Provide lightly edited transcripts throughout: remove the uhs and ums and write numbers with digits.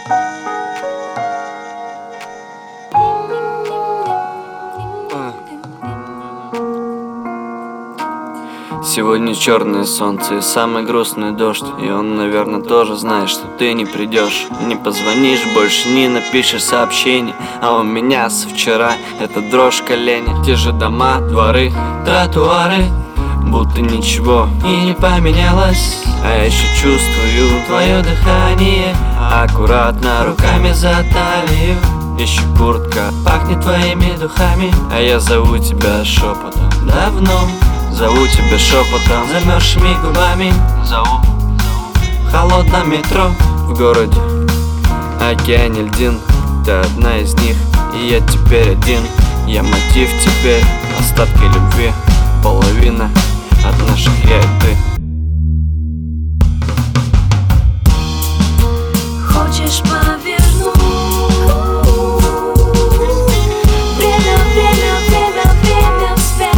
Сегодня черное солнце и самый грустный дождь. И он, наверное, тоже знает, что ты не придешь. Не позвонишь больше, не напишешь сообщение. А у меня со вчера это дрожь в колене. Те же дома, дворы, тротуары, будто ничего и не поменялось. А я еще чувствую твое дыхание аккуратно руками за талию. Еще куртка пахнет твоими духами. А я зову тебя шепотом давно. Зову тебя шепотом, замерзшими губами. Зову в холодном метро в городе океане льдин. Ты одна из них, и я теперь один. Я мотив теперь, остатки любви, половина от наших я и ты. Хочешь повернуть? Время вспять.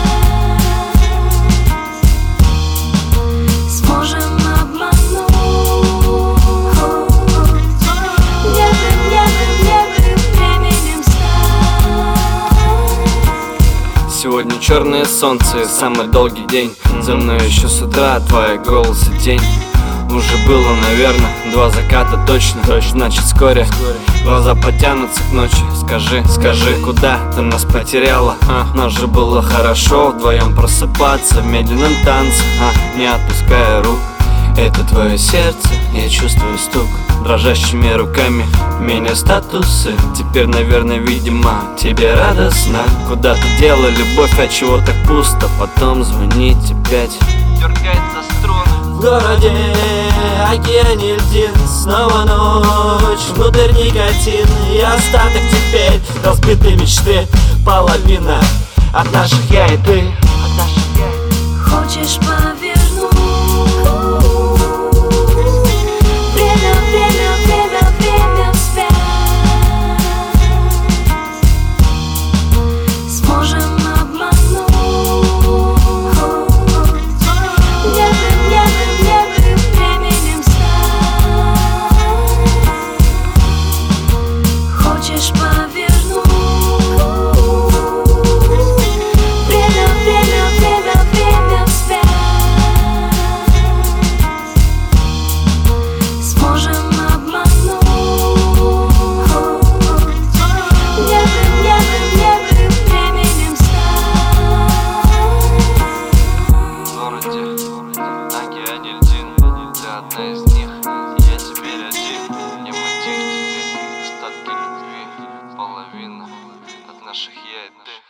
Сможем обмануть. Временем стать. Сегодня черное солнце и самый долгий день. За мной еще с утра твои голос и тень. Уже было, наверное, 2 заката точно. Значит вскоре глаза потянутся к ночи. Скажи, куда ты нас потеряла? Нас же было хорошо вдвоем просыпаться в медленном танце, не отпуская рук. Это твое сердце, я чувствую стук. Дрожащими руками меня статусы. Теперь, наверное, видимо, тебе радостно. Куда ты дела любовь, а чего так пусто? Потом звонить опять, дергать за струны. В городе океане льдин, снова ночь, внутрь никотин. И остаток теперь разбитой мечты, половина от наших я и ты. Хочешь повернуть? Время вспять. Сможем обмануть. Временем стать. Хочешь повернуть? Время вспять. Сможем обмануть. Временем стать. В городе океане льдин. Ты одна из них, я теперь один. Я мотив теперь, остатки любви, половина от наших я и ты.